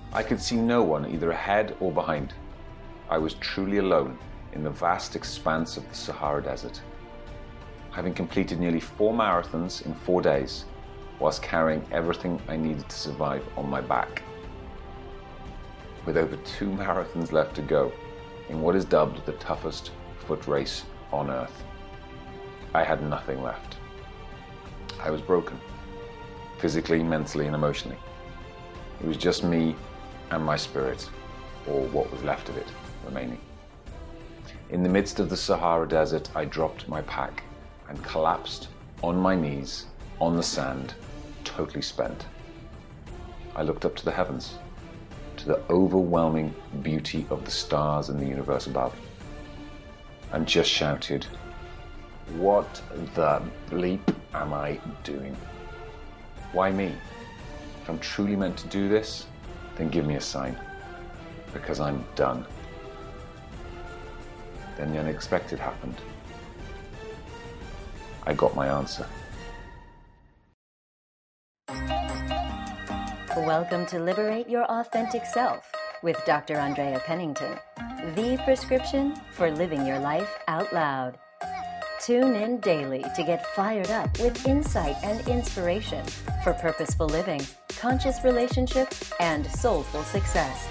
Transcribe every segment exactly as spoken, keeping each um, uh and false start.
I could see no one either ahead or behind. I was truly alone in the vast expanse of the Sahara Desert. Having completed nearly four marathons in four days, whilst carrying everything I needed to survive on my back. With over two marathons left to go, in what is dubbed the toughest foot race on earth, I had nothing left. I was broken, physically, mentally, and emotionally. It was just me and my spirit, or what was left of it, remaining. In the midst of the Sahara Desert, I dropped my pack and collapsed on my knees, on the sand, totally spent. I looked up to the heavens, to the overwhelming beauty of the stars and the universe above, and just shouted, "What the bleep am I doing? Why me? If I'm truly meant to do this, then give me a sign, because I'm done." Then the unexpected happened. I got my answer. Welcome to Liberate Your Authentic Self with Doctor Andrea Pennington, the prescription for living your life out loud. Tune in daily to get fired up with insight and inspiration for purposeful living, conscious relationships, and soulful success.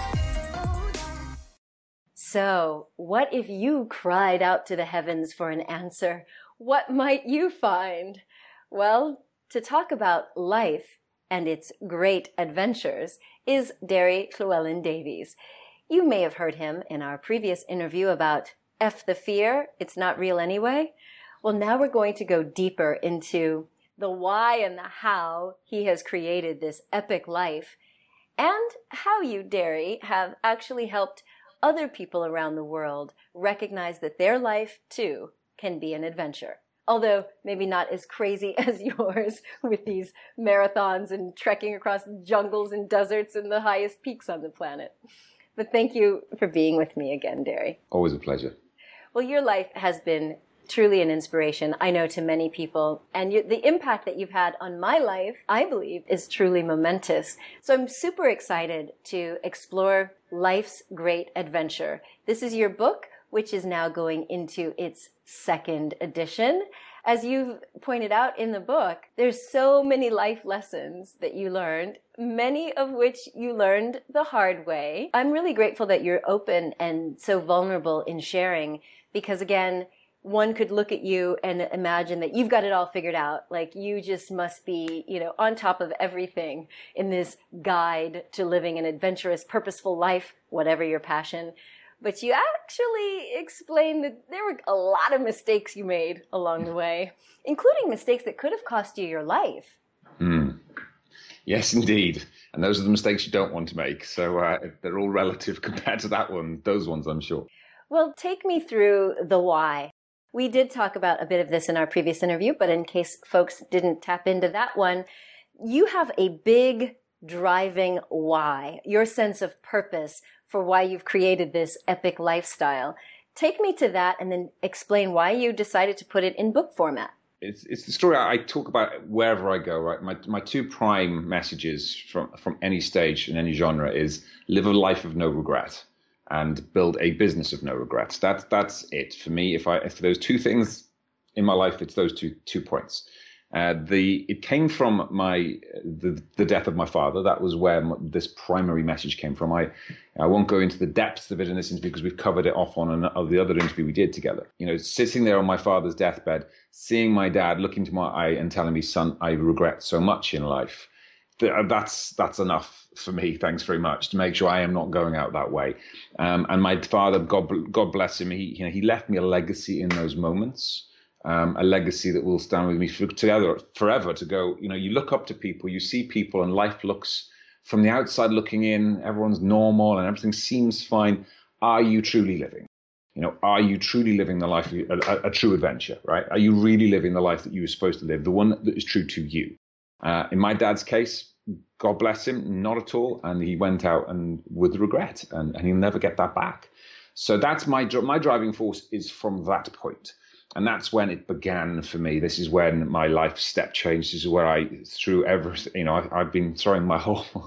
So, what if you cried out to the heavens for an answer? What might you find? Well, to talk about life and its great adventures is Derry Llewellyn Davies. You may have heard him in our previous interview about F the fear, it's not real anyway. Well, now we're going to go deeper into the why and the how he has created this epic life, and how you, Derry, have actually helped other people around the world recognize that their life, too, can be an adventure. Although maybe not as crazy as yours with these marathons and trekking across jungles and deserts and the highest peaks on the planet. But thank you for being with me again, Derry. Always a pleasure. Well, your life has been truly an inspiration, I know, to many people. And you, the impact that you've had on my life, I believe, is truly momentous. So I'm super excited to explore life's great adventure. This is your book, which is now going into its second edition. As you've pointed out in the book, there's so many life lessons that you learned, many of which you learned the hard way. I'm really grateful that you're open and so vulnerable in sharing, because again, one could look at you and imagine that you've got it all figured out. Like you just must be, you know, on top of everything in this guide to living an adventurous, purposeful life, whatever your passion. But you actually explained that there were a lot of mistakes you made along the way, including mistakes that could have cost you your life. Mm. Yes, indeed. And those are the mistakes you don't want to make. So uh, they're all relative compared to that one, those ones, I'm sure. Well, take me through the why. We did talk about a bit of this in our previous interview, but in case folks didn't tap into that one, you have a big driving why, your sense of purpose for why you've created this epic lifestyle. Take me to that and then explain why you decided to put it in book format. It's it's the story I talk about wherever I go, right? My my two prime messages from, from any stage in any genre is live a life of no regret and build a business of no regrets. That's that's it for me. If I if those two things in my life, it's those two two points. Uh, the it came from my the the death of my father. That was where my, this primary message came from. I I won't go into the depths of it in this interview because we've covered it off on an, of the other interview we did together. You know, sitting there on my father's deathbed, seeing my dad look into my eye and telling me, "Son, I regret so much in life." That's that's enough for me. Thanks very much to make sure I am not going out that way. Um, and my father, God God bless him, he you know he left me a legacy in those moments. Um, a legacy that will stand with me for, together forever to go, you know, you look up to people, you see people and life looks from the outside looking in, everyone's normal and everything seems fine. Are you truly living? You know, are you truly living the life, a, a, a true adventure, right? Are you really living the life that you were supposed to live, the one that is true to you? Uh, in my dad's case, God bless him, not at all. And he went out and with regret and, and he'll never get that back. So that's my, my driving force is from that point. And that's when it began for me. This is when my life step changed. This is where I, through everything, you know, I, I've been throwing my whole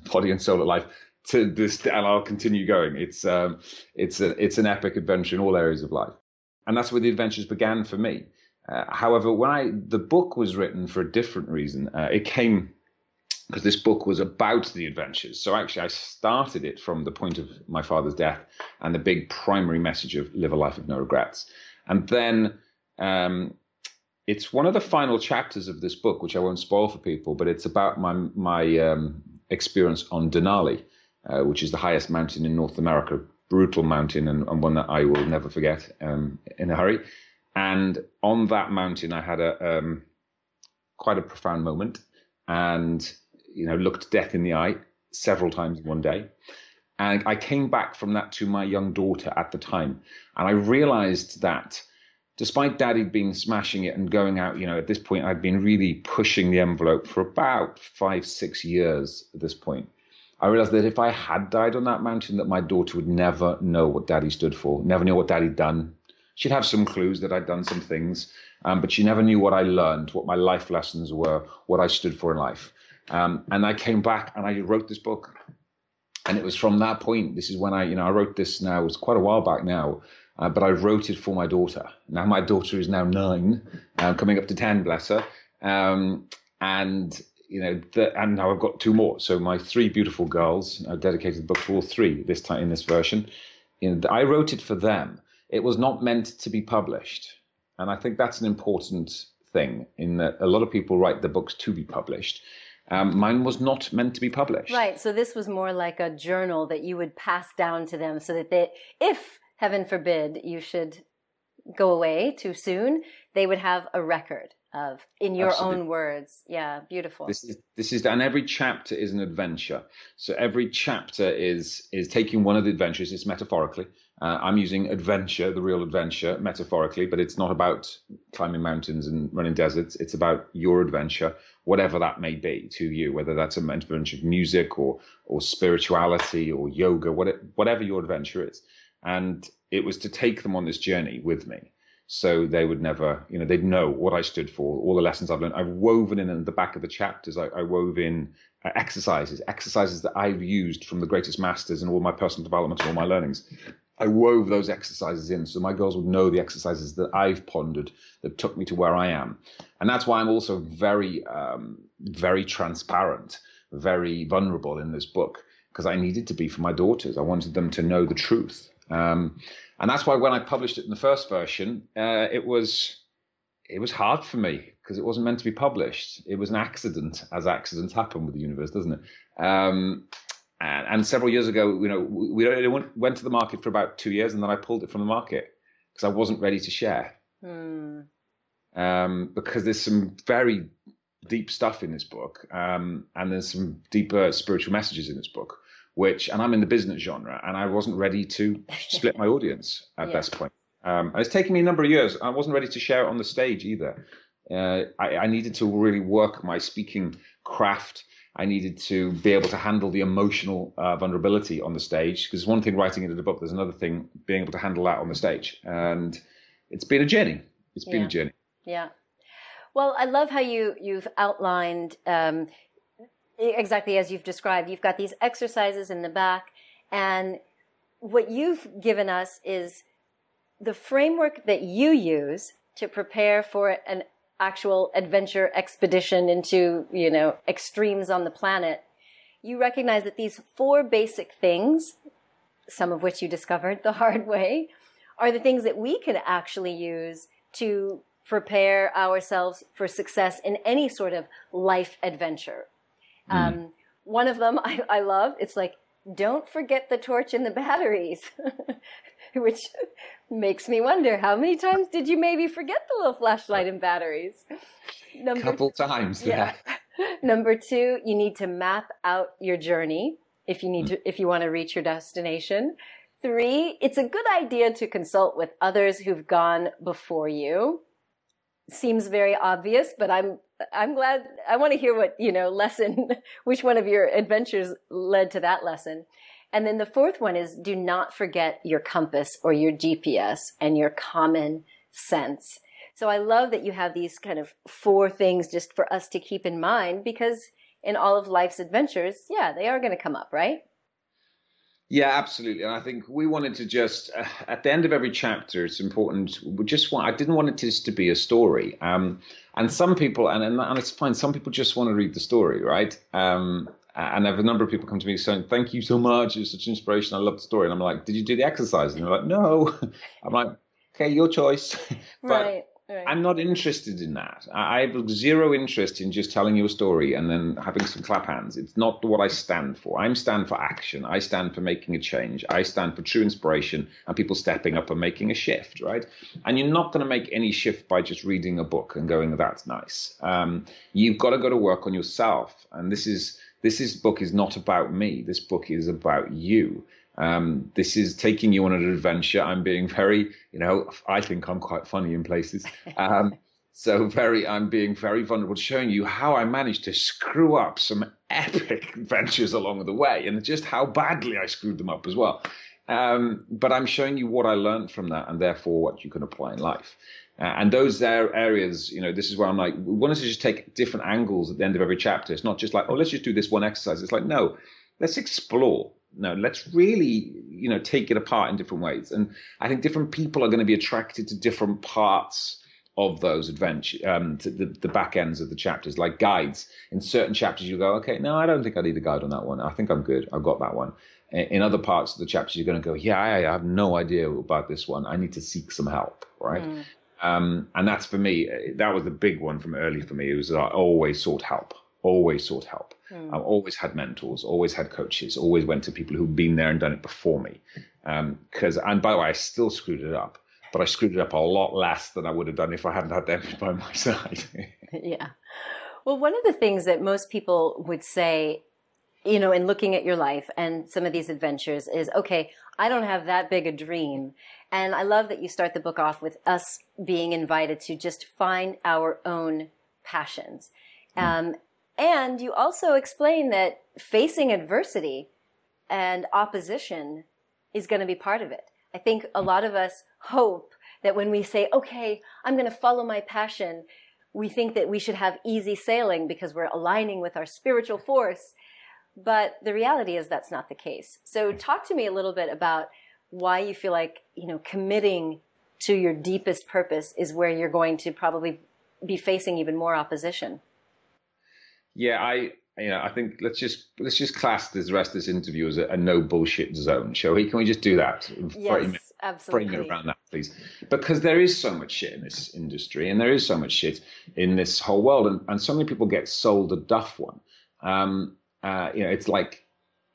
body and soul at life to this, and I'll continue going. It's um, it's a, it's an epic adventure in all areas of life, and that's where the adventures began for me. Uh, however, when I the book was written for a different reason. Uh, it came because this book was about the adventures. So actually, I started it from the point of my father's death and the big primary message of live a life of no regrets, and then. Um, It's one of the final chapters of this book, which I won't spoil for people, but it's about my my um, experience on Denali, uh, which is the highest mountain in North America, brutal mountain, and, and one that I will never forget um, in a hurry. And on that mountain, I had a um, quite a profound moment, and you know, looked death in the eye several times in one day. And I came back from that to my young daughter at the time, and I realized that. Despite Daddy being smashing it and going out, you know, at this point, I'd been really pushing the envelope for about five, six years at this point. I realized that if I had died on that mountain, that my daughter would never know what Daddy stood for, never know what Daddy'd done. She'd have some clues that I'd done some things, um, but she never knew what I learned, what my life lessons were, what I stood for in life. Um, and I came back and I wrote this book. And it was from that point, this is when I, you know, I wrote this now, it was quite a while back now. Uh, but I wrote it for my daughter. Now my daughter is now nine, uh, coming up to ten, bless her. Um, and you know, the, and now I've got two more. So my three beautiful girls, I dedicated the book for all three this time in this version. You know, I wrote it for them. It was not meant to be published, and I think that's an important thing. In that a lot of people write the books to be published. Um, mine was not meant to be published. Right. So this was more like a journal that you would pass down to them, so that they, if heaven forbid, you should go away too soon, they would have a record of, in your Absolutely. Own words. Yeah, beautiful. This is, this is, and every chapter is an adventure. So every chapter is is taking one of the adventures, it's metaphorically. Uh, I'm using adventure, the real adventure, metaphorically, but it's not about climbing mountains and running deserts. It's about your adventure, whatever that may be to you, whether that's an adventure of music or or spirituality or yoga, whatever your adventure is. And it was to take them on this journey with me. So they would never, you know, they'd know what I stood for, all the lessons I've learned. I've woven in at the back of the chapters, I, I wove in uh, exercises, exercises that I've used from the greatest masters and all my personal development and all my learnings. I wove those exercises in so my girls would know the exercises that I've pondered that took me to where I am. And that's why I'm also very, um, very transparent, very vulnerable in this book, because I needed to be for my daughters. I wanted them to know the truth. Um, and that's why when I published it in the first version, uh, it was it was hard for me because it wasn't meant to be published. It was an accident, as accidents happen with the universe, doesn't it? Um, and, and several years ago, you know, we, we went, went to the market for about two years, and then I pulled it from the market because I wasn't ready to share. Hmm. Um, because there's some very deep stuff in this book, um, and there's some deeper spiritual messages in this book. Which, and I'm in the business genre, and I wasn't ready to split my audience at yeah. this point. Um, and it's taken me a number of years. I wasn't ready to share it on the stage either. Uh, I, I needed to really work my speaking craft. I needed to be able to handle the emotional uh, vulnerability on the stage, because one thing writing into the book, there's another thing being able to handle that on the stage. And it's been a journey. It's been yeah. a journey. Yeah. Well, I love how you, you've outlined um, exactly as you've described. You've got these exercises in the back, and what you've given us is the framework that you use to prepare for an actual adventure expedition into, you know, extremes on the planet. You recognize that these four basic things, some of which you discovered the hard way, are the things that we can actually use to prepare ourselves for success in any sort of life adventure. Mm. Um, one of them I, I love, it's like, don't forget the torch and the batteries, which makes me wonder, how many times did you maybe forget the little flashlight and batteries? A couple times, yeah. yeah. Number two, you need to map out your journey if you need mm. to, if you want to reach your destination. Three, it's a good idea to consult with others who've gone before you. Seems very obvious, but I'm I'm glad. I want to hear what, you know, lesson, which one of your adventures led to that lesson. And then the fourth one is, do not forget your compass or your G P S and your common sense. So I love that you have these kind of four things just for us to keep in mind, because in all of life's adventures, yeah, they are going to come up, right? Yeah, absolutely. And I think we wanted to just, uh, at the end of every chapter, it's important. We just want, I didn't want it just to be a story. Um, and some people, and, and and it's fine, some people just want to read the story, right? Um, and I have a number of people come to me saying, thank you so much. It's such inspiration. I love the story. And I'm like, did you do the exercise? And they're like, no. I'm like, okay, your choice. But Right. Right. I'm not interested in that. I I have zero interest in just telling you a story and then having some clap hands. It's not what I stand for. I stand for action. I stand for making a change. I stand for true inspiration and people stepping up and making a shift, right? And you're not going to make any shift by just reading a book and going, that's nice. Um, you've got to go to work on yourself. And this is this is book is not about me. This book is about you. Um, this is taking you on an adventure. I'm being very, you know, I think I'm quite funny in places. Um, so very, I'm being very vulnerable, showing you how I managed to screw up some epic adventures along the way and just how badly I screwed them up as well. Um, but I'm showing you what I learned from that and therefore what you can apply in life. Uh, and those are areas, you know, this is where I'm like, we wanted to just take different angles at the end of every chapter. It's not just like, oh, let's just do this one exercise. It's like, no, let's explore. No, let's really, you know, take it apart in different ways. And I think different people are going to be attracted to different parts of those adventures, um, to the, the back ends of the chapters, like guides. In certain chapters, you go, okay, no, I don't think I need a guide on that one. I think I'm good. I've got that one. In other parts of the chapters, you're going to go, yeah, I, I have no idea about this one. I need to seek some help, right? Mm. Um, and that's for me, that was the big one from early for me. It was that I always sought help. Always sought help. Mm. I've always had mentors, always had coaches, always went to people who've been there and done it before me. Because, um, and by the way, I still screwed it up, but I screwed it up a lot less than I would have done if I hadn't had them by my side. Yeah. Well, one of the things that most people would say, you know, in looking at your life and some of these adventures is, okay, I don't have that big a dream. And I love that you start the book off with us being invited to just find our own passions. Mm. Um, And you also explain that facing adversity and opposition is going to be part of it. I think a lot of us hope that when we say, okay, I'm going to follow my passion, we think that we should have easy sailing because we're aligning with our spiritual force. But the reality is that's not the case. So talk to me a little bit about why you feel like, you know, committing to your deepest purpose is where you're going to probably be facing even more opposition. Yeah, I, you know, I think let's just let's just class this rest of this interview as a, a no bullshit zone, shall we? Can we just do that? Yes, absolutely. Frame it around that, please, because there is so much shit in this industry, and there is so much shit in this whole world, and, and so many people get sold a duff one. Um, uh, you know, it's like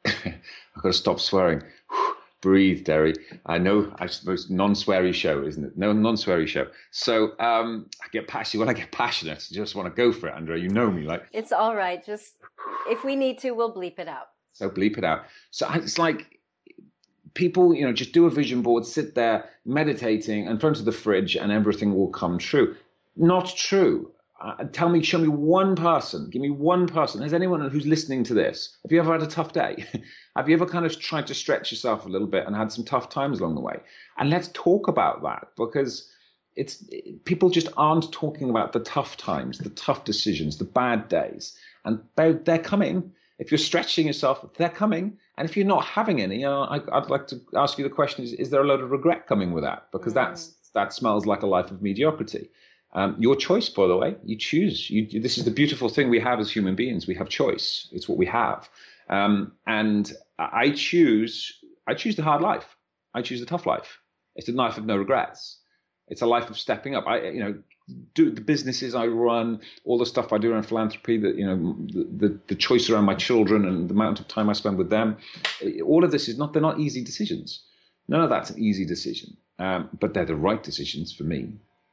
I've got to stop swearing. Breathe, Derry. I know I suppose non-sweary show, isn't it? No non-sweary show. So um, I get passionate. When I get passionate, I just want to go for it, Andrea. You know me, like it's all right. Just if we need to, we'll bleep it out. So bleep it out. So it's like people, you know, just do a vision board, sit there meditating in front of the fridge, and everything will come true. Not true. Uh, tell me, show me one person, give me one person. Has anyone who's listening to this, have you ever had a tough day? Have you ever kind of tried to stretch yourself a little bit and had some tough times along the way? And let's talk about that, because it's people just aren't talking about the tough times, the tough decisions, the bad days. And they're, they're coming. If you're stretching yourself, they're coming. And if you're not having any, uh, I, I'd like to ask you the question, is, is there a load of regret coming with that? Because mm. that's that smells like a life of mediocrity. Um, your choice, by the way, you choose. You, this is the beautiful thing we have as human beings. We have choice. It's what we have. Um, and I choose, I choose the hard life. I choose the tough life. It's a life of no regrets. It's a life of stepping up. I, you know, do the businesses I run, all the stuff I do around philanthropy, that, you know, the, the, the choice around my children and the amount of time I spend with them. All of this is not, they're not easy decisions. None of that's an easy decision. Um, but they're the right decisions for me.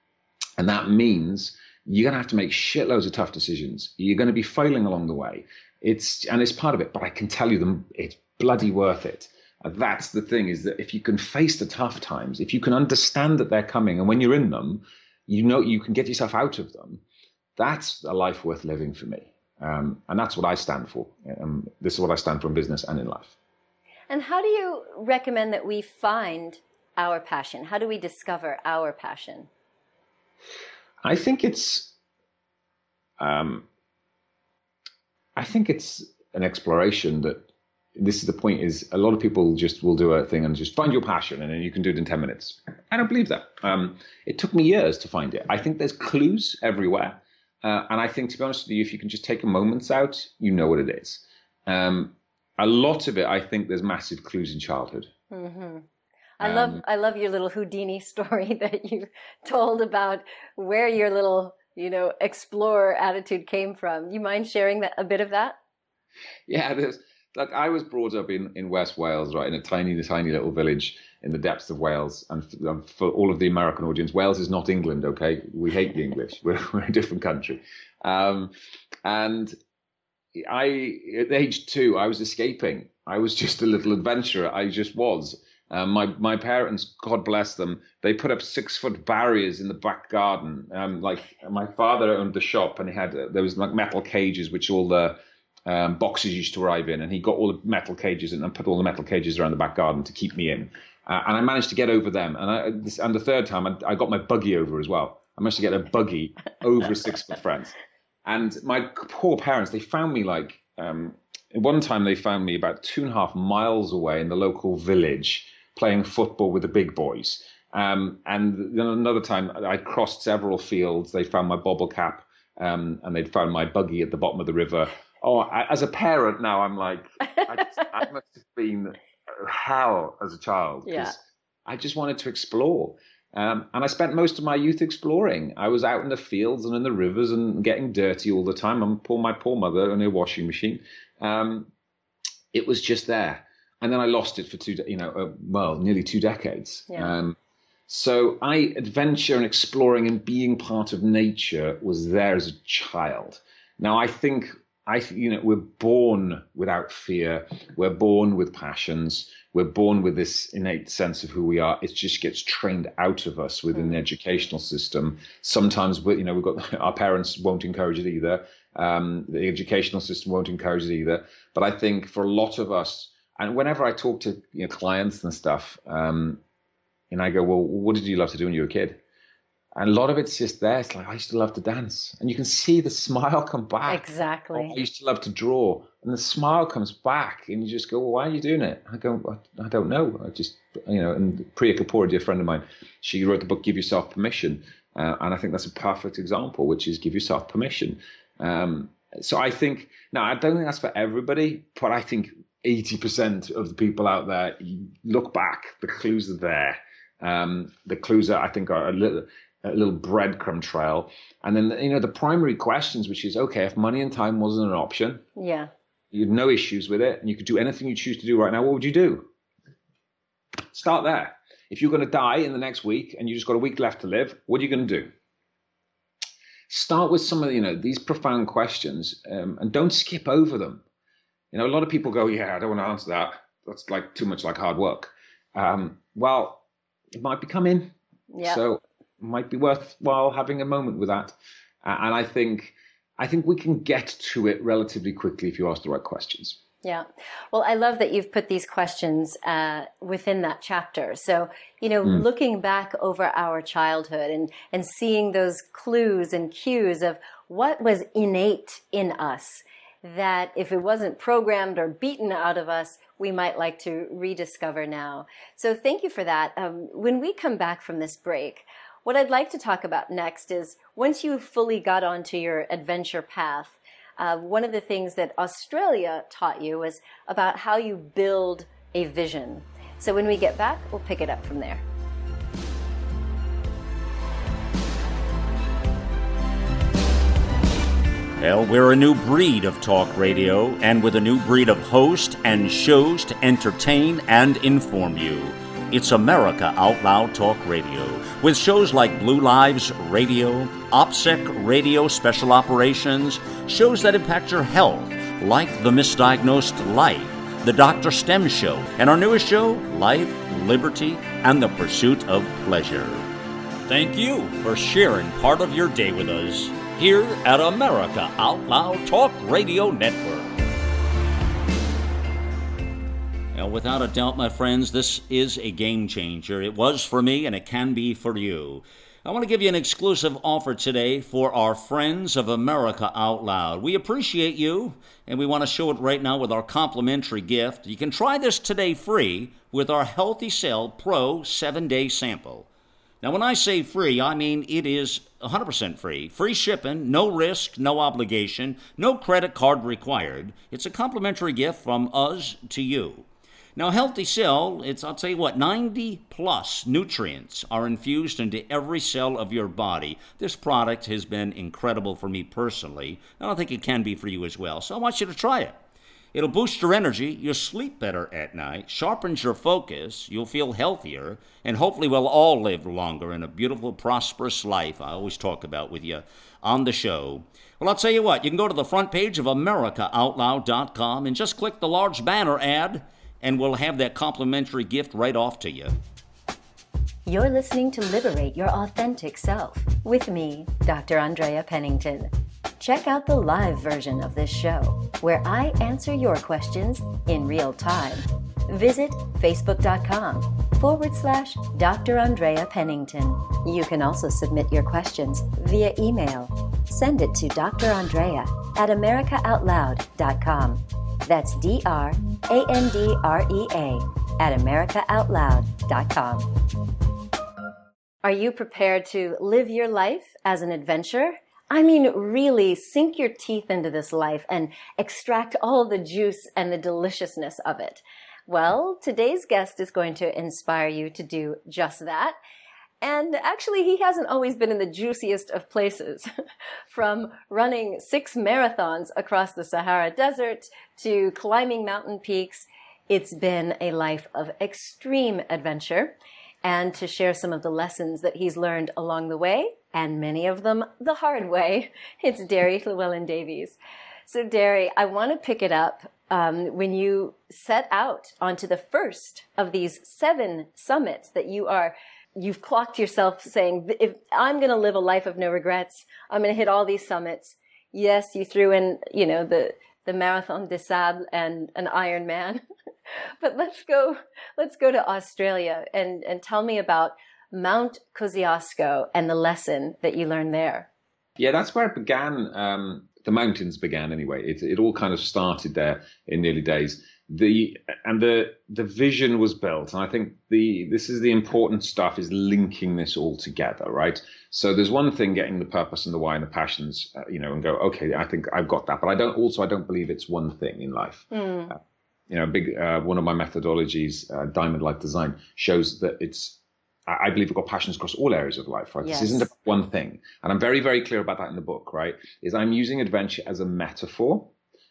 And that means you're going to have to make shitloads of tough decisions. You're going to be failing along the way. It's and it's part of it. But I can tell you, them it's bloody worth it. And that's the thing, is that if you can face the tough times, if you can understand that they're coming, and when you're in them, you know you can get yourself out of them. That's a life worth living for me. Um, and that's what I stand for. Um, this is what I stand for in business and in life. And how do you recommend that we find our passion? How do we discover our passion? I think it's, um, I think it's an exploration that this is the point is a lot of people just will do a thing and just find your passion and then you can do it in ten minutes. I don't believe that. Um, it took me years to find it. I think there's clues everywhere. Uh, and I think, to be honest with you, if you can just take a moment out, you know what it is. Um, a lot of it, I think there's massive clues in childhood. Mm-hmm. I love um, I love your little Houdini story that you told about where your little, you know, explorer attitude came from. You mind sharing that, a bit of that? Yeah, there's, like I was brought up in, in West Wales, right, in a tiny, tiny little village in the depths of Wales. And for, for all of the American audience, Wales is not England, okay? We hate the English. We're, we're a different country. Um, and I, at age two, I was escaping. I was just a little adventurer. I just was. Um, my my parents, God bless them, they put up six foot barriers in the back garden. Um, like my father owned the shop, and he had uh, there was like metal cages which all the um, boxes used to arrive in, and he got all the metal cages in and put all the metal cages around the back garden to keep me in. Uh, and I managed to get over them. And I, this, and the third time, I, I got my buggy over as well. I managed to get a buggy over a six foot fence. And my poor parents, they found me like um, one time they found me about two and a half miles away in the local village, playing football with the big boys. Um, and then another time I crossed several fields. They found my bobble cap um, and they'd found my buggy at the bottom of the river. Oh, I, as a parent now, I'm like, I, just, I must have been hell as a child because yeah. I just wanted to explore. Um, and I spent most of my youth exploring. I was out in the fields and in the rivers and getting dirty all the time. I'm poor, my poor mother in a washing machine. Um, it was just there. And then I lost it for two, you know, uh, well, nearly two decades. Yeah. Um, so I adventure and exploring and being part of nature was there as a child. Now I think I, you know, we're born without fear. We're born with passions. We're born with this innate sense of who we are. It just gets trained out of us within the educational system. Sometimes, we, you know, we've got our parents won't encourage it either. Um, the educational system won't encourage it either. But I think for a lot of us. And whenever I talk to you know, clients and stuff, um, and I go, well, what did you love to do when you were a kid? And a lot of it's just there. It's like, I used to love to dance. And you can see the smile come back. Exactly. Oh, I used to love to draw. And the smile comes back. And you just go, well, why are you doing it? I go, I don't know. I just, you know, and Priya Kapoor, a dear friend of mine, she wrote the book, Give Yourself Permission. Uh, and I think that's a perfect example, which is give yourself permission. Um, so I think, now, I don't think that's for everybody, but I think eighty percent of the people out there, you look back, the clues are there. Um, the clues are, I think, are a little, a little breadcrumb trail. And then, you know, the primary questions, which is, okay, if money and time wasn't an option, yeah, you had no issues with it, and you could do anything you choose to do right now, what would you do? Start there. If you're going to die in the next week and you just got a week left to live, what are you going to do? Start with some of, you know, these profound questions um, and don't skip over them. You know, a lot of people go, yeah, I don't want to answer that. That's like too much like hard work. Um, well, it might be coming. Yeah. So it might be worthwhile having a moment with that. Uh, and I think, I think we can get to it relatively quickly if you ask the right questions. Yeah. Well, I love that you've put these questions uh, within that chapter. So, you know, mm. looking back over our childhood and, and seeing those clues and cues of what was innate in us, that if it wasn't programmed or beaten out of us, we might like to rediscover now. So thank you for that. Um, when we come back from this break, what I'd like to talk about next is once you fully got onto your adventure path, uh, one of the things that Australia taught you was about how you build a vision. So when we get back, we'll pick it up from there. Well, we're a new breed of talk radio, and with a new breed of hosts and shows to entertain and inform you. It's America Out Loud Talk Radio, with shows like Blue Lives Radio, OPSEC Radio Special Operations, shows that impact your health, like The Misdiagnosed Life, The Doctor STEM Show, and our newest show, Life, Liberty, and the Pursuit of Pleasure. Thank you for sharing part of your day with us here at America Out Loud Talk Radio Network. Now, without a doubt, my friends, this is a game changer. It was for me, and it can be for you. I want to give you an exclusive offer today for our friends of America Out Loud. We appreciate you, and we want to show it right now with our complimentary gift. You can try this today free with our Healthy Cell Pro seven-day sample. Now, when I say free, I mean it is one hundred percent free. Free shipping, no risk, no obligation, no credit card required. It's a complimentary gift from us to you. Now, Healthy Cell, it's, I'll tell you what, ninety plus nutrients are infused into every cell of your body. This product has been incredible for me personally. I don't think it can be for you as well, so I want you to try it. It'll boost your energy, you'll sleep better at night, sharpens your focus, you'll feel healthier, and hopefully we'll all live longer in a beautiful, prosperous life I always talk about with you on the show. Well, I'll tell you what, you can go to the front page of America Out Loud dot com and just click the large banner ad, and we'll have that complimentary gift right off to you. You're listening to Liberate Your Authentic Self with me, Doctor Andrea Pennington. Check out the live version of this show, where I answer your questions in real time. Visit facebook.com forward slash Dr. Andrea Pennington. You can also submit your questions via email. Send it to drandrea at america out loud dot com. That's D R A N D R E A at america out loud dot com. Are you prepared to live your life as an adventure? I mean, really sink your teeth into this life and extract all the juice and the deliciousness of it. Well, today's guest is going to inspire you to do just that. And actually, he hasn't always been in the juiciest of places. From running six marathons across the Sahara Desert to climbing mountain peaks, it's been a life of extreme adventure. And to share some of the lessons that he's learned along the way, and many of them the hard way, it's Derry Llewellyn Davies. So Derry, I want to pick it up um, when you set out onto the first of these seven summits that you are You've clocked yourself saying, if I'm going to live a life of no regrets, I'm going to hit all these summits. Yes, you threw in, you know, the, the Marathon des Sables and an Ironman. But let's go, let's go to Australia and, and tell me about Mount Kosciuszko and the lesson that you learned there. Yeah, that's where it began. Um, the mountains began anyway. It, it all kind of started there in the early days. The and the the vision was built, and I think the this is the important stuff, is linking this all together, right? So there's one thing getting the purpose and the why and the passions, uh, you know, and go, okay, I think I've got that, but I don't also I don't believe it's one thing in life. Mm. Uh, you know, big uh, one of my methodologies, uh, Diamond Life Design, shows that it's I believe we've got passions across all areas of life, right? Yes. This isn't about one thing, and I'm very very clear about that in the book, right? Is I'm using adventure as a metaphor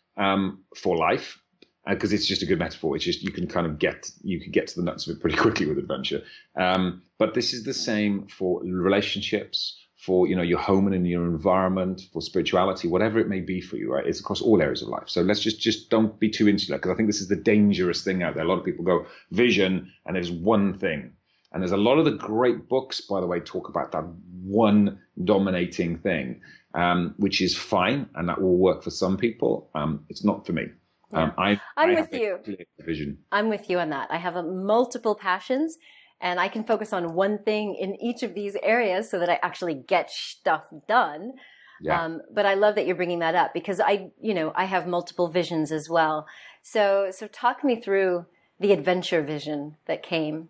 um, for life. Because it's just a good metaphor. It's just you can kind of get you can get to the nuts of it pretty quickly with adventure. Um, but this is the same for relationships, for you know your home and in your environment, for spirituality, whatever it may be for you. Right? It's across all areas of life. So let's just just don't be too insular, because I think this is the dangerous thing out there. A lot of people go vision, and there's one thing. And there's a lot of the great books, by the way, talk about that one dominating thing, um, which is fine, and that will work for some people. Um, it's not for me. Yeah. Um, I, I'm I with you. Vision. I'm with you on that. I have a multiple passions, and I can focus on one thing in each of these areas so that I actually get stuff done. Yeah. Um, but I love that you're bringing that up, because I, you know, I have multiple visions as well. So, so talk me through the adventure vision that came.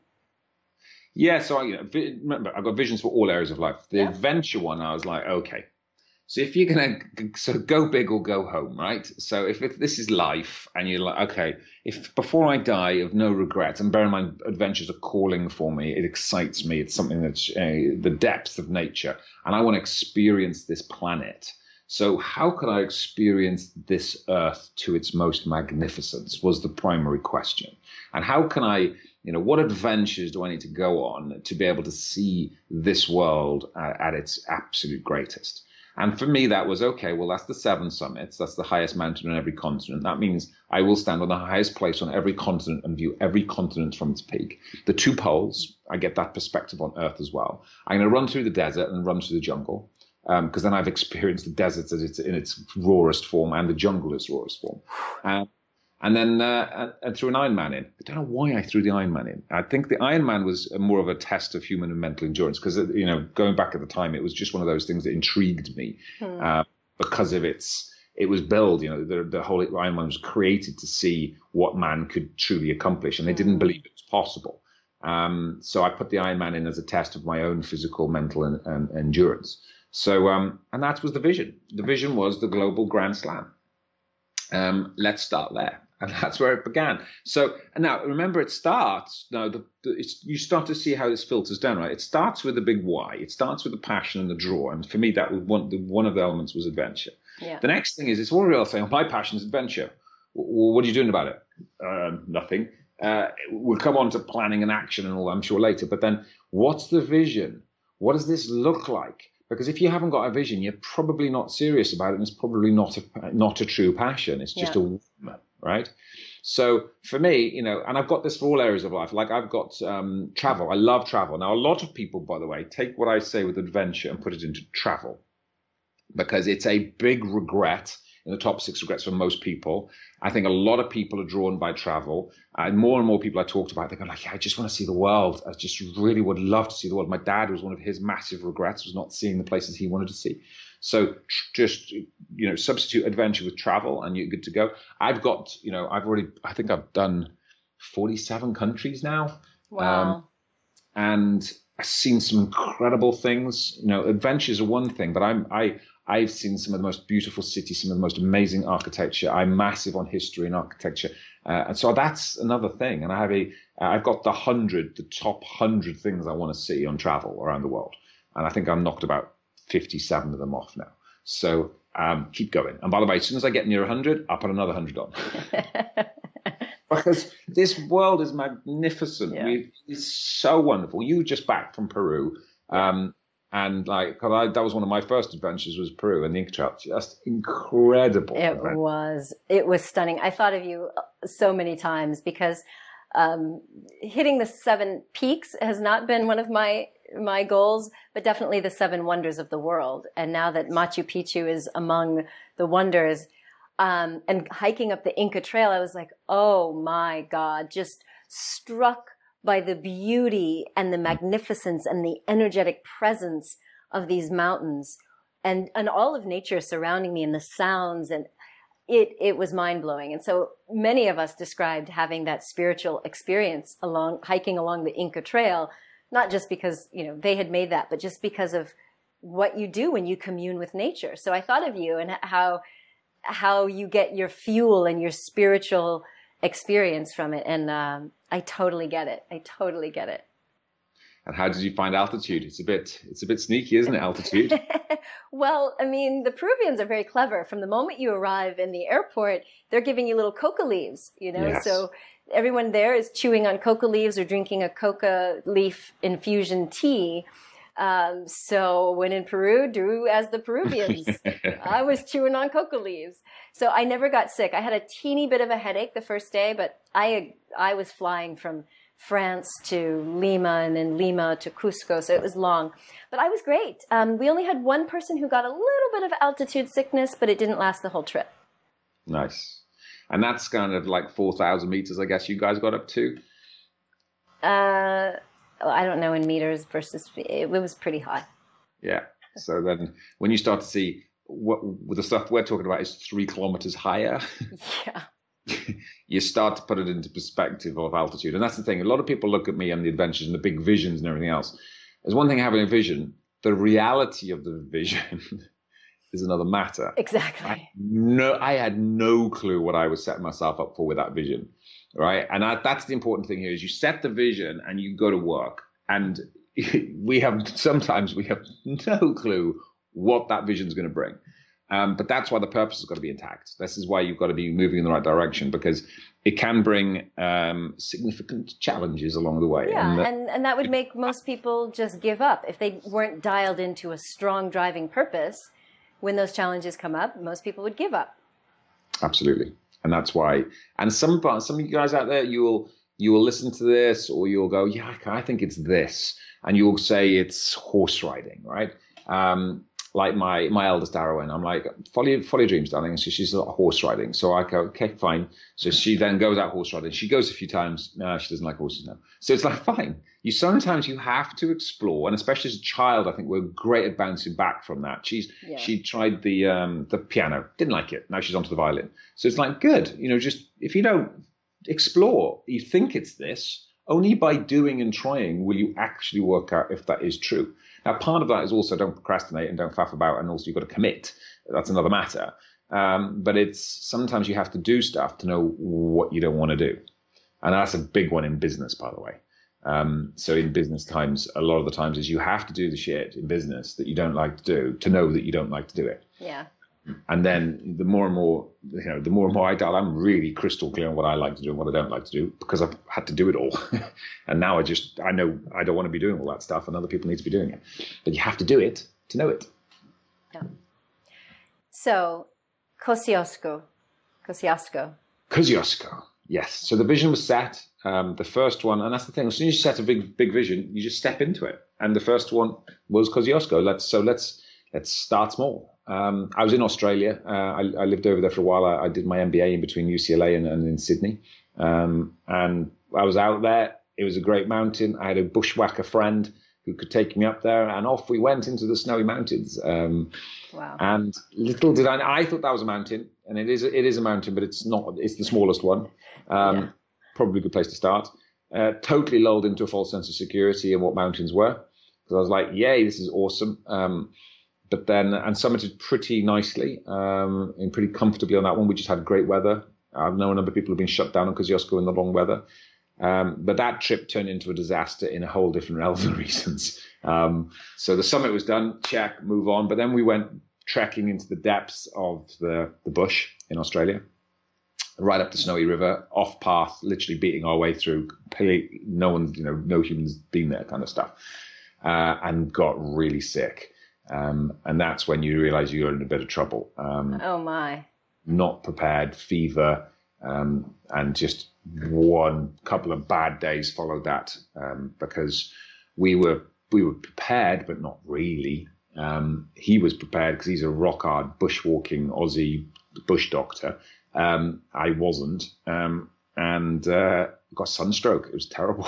Yeah. So I, you know, remember, I've got visions for all areas of life. The yeah. adventure one, I was like, okay. So if you're going to so go big or go home, right? So if, if this is life and you're like, okay, if before I die of no regrets, and bear in mind, adventures are calling for me. It excites me. It's something that's uh, the depth of nature, and I want to experience this planet. So how could I experience this earth to its most magnificence was the primary question. And how can I, you know, what adventures do I need to go on to be able to see this world uh, at its absolute greatest? And for me, that was, okay, well, that's the seven summits. That's the highest mountain on every continent. That means I will stand on the highest place on every continent and view every continent from its peak. The two poles, I get that perspective on Earth as well. I'm going to run through the desert and run through the jungle, because um, then I've experienced the desert as it's in its rawest form and the jungle in its rawest form. Um, And then uh, I threw an Ironman in. I don't know why I threw the Ironman in. I think the Ironman was more of a test of human and mental endurance because, you know, going back at the time, it was just one of those things that intrigued me hmm. uh, because of its, it was built, you know, the, the whole Ironman was created to see what man could truly accomplish. And they didn't believe it was possible. Um, so I put the Ironman in as a test of my own physical, mental and, and endurance. So, um, and that was the vision. The vision was the Global Grand Slam. Um, let's start there. And that's where it began. So and now remember, it starts now. The, the, it's, you start to see how this filters down, right? It starts with the big why. It starts with the passion and the draw. And for me, that was one. The, one of the elements was adventure. Yeah. The next thing is it's all real saying, oh, my passion is adventure. Well, what are you doing about it? Uh, nothing. Uh, we'll come on to planning and action and all. I'm sure later. But then, what's the vision? What does this look like? Because if you haven't got a vision, you're probably not serious about it, and it's probably not a not a true passion. It's just yeah. a whim, right? So for me, you know, and I've got this for all areas of life. Like I've got um, travel. I love travel. Now, a lot of people, by the way, take what I say with adventure and put it into travel because it's a big regret in the top six regrets for most people. I think a lot of people are drawn by travel. And more and more people I talked about, they go like, yeah, I just want to see the world. I just really would love to see the world. My dad was one of his massive regrets, was not seeing the places he wanted to see. So just, you know, substitute adventure with travel and you're good to go. I've got, you know, I've already, I think I've done forty-seven countries now. Wow. Um, and I've seen some incredible things. You know, adventures are one thing, but I'm, I, I've seen some of the most beautiful cities, some of the most amazing architecture. I'm massive on history and architecture. Uh, and so that's another thing. And I have a, uh, I've got the hundred, the top hundred things I want to see on travel around the world. And I think I'm knocked about fifty-seven of them off now. So um, keep going. And by the way, as soon as I get near one hundred, I'll put another one hundred on. Because this world is magnificent. Yeah. We, it's so wonderful. You were just back from Peru. Um, And like, cause I, that was one of my first adventures was Peru and the Inca Trail. Just incredible. It event. was, it was stunning. I thought of you so many times because um, hitting the seven peaks has not been one of my my goals, but definitely the seven wonders of the world. And now that Machu Picchu is among the wonders, um, and hiking up the Inca Trail, I was like, oh my God, just struck by the beauty and the magnificence and the energetic presence of these mountains and, and all of nature surrounding me and the sounds. And it, it was mind blowing. And so many of us described having that spiritual experience along hiking along the Inca Trail, not just because, you know, they had made that, but just because of what you do when you commune with nature. So I thought of you and how, how you get your fuel and your spiritual experience from it. And, um, I totally get it. I totally get it. And how did you find altitude? It's a bit, it's a bit sneaky, isn't it? Altitude. Well, I mean, the Peruvians are very clever. From the moment you arrive in the airport, they're giving you little coca leaves, you know, yes. So everyone there is chewing on coca leaves or drinking a coca leaf infusion tea. Um, so when in Peru, do as the Peruvians. I was chewing on coca leaves. So I never got sick. I had a teeny bit of a headache the first day, but I, I was flying from France to Lima and then Lima to Cusco. So it was long, but I was great. Um, we only had one person who got a little bit of altitude sickness, but it didn't last the whole trip. Nice. And that's kind of like four thousand meters, I guess you guys got up to? Uh, I don't know in meters versus, it was pretty high. Yeah. So then when you start to see what the stuff we're talking about is three kilometers higher. Yeah. You start to put it into perspective of altitude. And that's the thing. A lot of people look at me and the adventures and the big visions and everything else. There's one thing having a vision. The reality of the vision is another matter. Exactly. I, no, I had no clue what I was setting myself up for with that vision. Right. And I, that's the important thing here is you set the vision and you go to work. And we have sometimes we have no clue what that vision is going to bring. Um, but that's why the purpose has got to be intact. This is why you've got to be moving in the right direction because it can bring um, significant challenges along the way. Yeah, and, uh, and, and that would make most people just give up. If they weren't dialed into a strong driving purpose, when those challenges come up, most people would give up. Absolutely. And that's why, and some some of you guys out there, you will you will listen to this or you'll go, yeah, I think it's this. And you'll say it's horse riding, right? Um, like my my eldest Arwen, I'm like, follow your, follow your dreams, darling. So she's a lot of horse riding. So I go, okay, fine. So she then goes out horse riding. She goes a few times. No, she doesn't like horses now. So it's like, fine. You sometimes you have to explore, and especially as a child, I think we're great at bouncing back from that. She's yeah. she tried the um, the piano, didn't like it. Now she's onto the violin. So it's like, good. You know, just if you don't explore, you think it's this. Only by doing and trying will you actually work out if that is true. Now, part of that is also don't procrastinate and don't faff about, and also you've got to commit. That's another matter. Um, but it's sometimes you have to do stuff to know what you don't want to do. And that's a big one in business, by the way. Um, so in business times, a lot of the times is you have to do the shit in business that you don't like to do to know that you don't like to do it. Yeah. And then the more and more, you know, the more and more I dial, I'm really crystal clear on what I like to do and what I don't like to do because I've had to do it all. And now I just, I know I don't want to be doing all that stuff and other people need to be doing it. But you have to do it to know it. Yeah. So, Kosciuszko. Kosciuszko. Kosciuszko, yes. So the vision was set. Um, the first one, and that's the thing, as soon as you set a big, big vision, you just step into it. And the first one was Kosciuszko. Let's, so let's, let's start small. Um, I was in Australia. Uh, I, I lived over there for a while. I, I did my M B A in between U C L A and, and in Sydney. Um, and I was out there. It was a great mountain. I had a bushwhacker friend who could take me up there, and off we went into the snowy mountains. Um, wow. And little did I, I thought that was a mountain, and it is, it is a mountain, but it's not, it's the smallest one. Um, yeah. Probably a good place to start. Uh, totally lulled into a false sense of security and what mountains were. Because I was like, yay, this is awesome. Um, But then, and summited pretty nicely um, and pretty comfortably on that one. We just had great weather. I've known a number of people have been shut down on Kosciuszko in the wrong weather. Um, but that trip turned into a disaster in a whole different realm of reasons. Um, so the summit was done, check, move on. But then we went trekking into the depths of the, the bush in Australia, right up the Snowy River, off path, literally beating our way through. No one's, you know, no humans been there kind of stuff, uh, and got really sick. Um, and that's when you realize you're in a bit of trouble. Um, oh my! Not prepared, fever, um, and just one couple of bad days followed that um, because we were we were prepared, but not really. Um, he was prepared because he's a rock hard bushwalking Aussie bush doctor. Um, I wasn't, um, and uh, got sunstroke. It was terrible.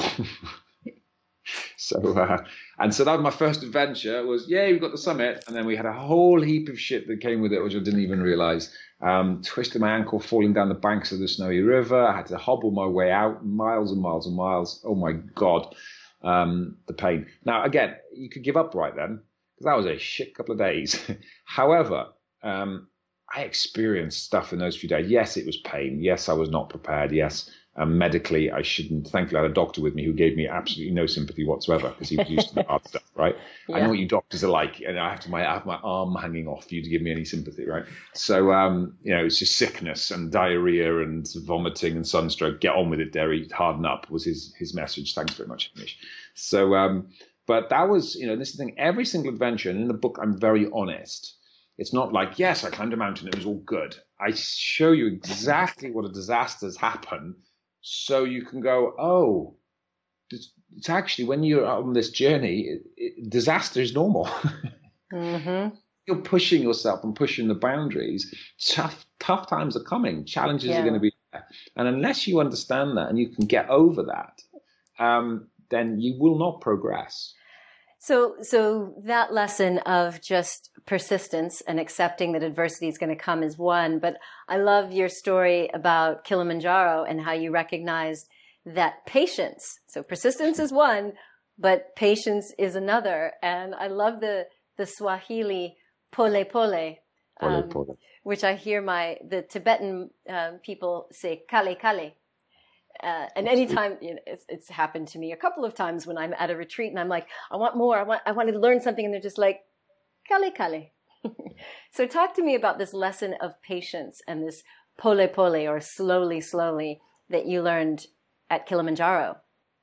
So, uh, and so that was my first adventure was, yay, we got the summit. And then we had a whole heap of shit that came with it, which I didn't even realize. Um, twisted my ankle, falling down the banks of the Snowy River. I had to hobble my way out miles and miles and miles. Oh my God. Um, the pain. Now, again, you could give up right then because that was a shit couple of days. However, um, I experienced stuff in those few days. Yes, it was pain. Yes, I was not prepared. Yes. Um, medically, I shouldn't. Thankfully, I had a doctor with me who gave me absolutely no sympathy whatsoever because he was used to the hard stuff, right? Yeah. I know what you doctors are like, and I have to my I have my arm hanging off for you to give me any sympathy, right? So, um, you know, it's just sickness and diarrhea and vomiting and sunstroke. Get on with it, Derry. Harden up was his his message. Thanks very much, Hamish. So, um, but that was, you know, this is the thing. Every single adventure, and in the book, I'm very honest. It's not like, yes, I climbed a mountain, it was all good. I show you exactly what a disaster's happen. So you can go, oh, it's, it's actually when you're on this journey, it, it, disaster is normal. Mm-hmm. You're pushing yourself and pushing the boundaries. Tough, tough times are coming. Challenges yeah. are going to be there. And unless you understand that and you can get over that, um, then you will not progress. So, so that lesson of just persistence and accepting that adversity is going to come is one. But I love your story about Kilimanjaro and how you recognized that patience. So persistence is one, but patience is another. And I love the the Swahili pole pole, um, pole, pole. which I hear my the Tibetan um, people say kale kale. Uh, and anytime, you know, it's, it's happened to me a couple of times when I'm at a retreat and I'm like, I want more, I want, I want to learn something. And they're just like, kale, kale. So talk to me about this lesson of patience and this pole pole or slowly, slowly that you learned at Kilimanjaro.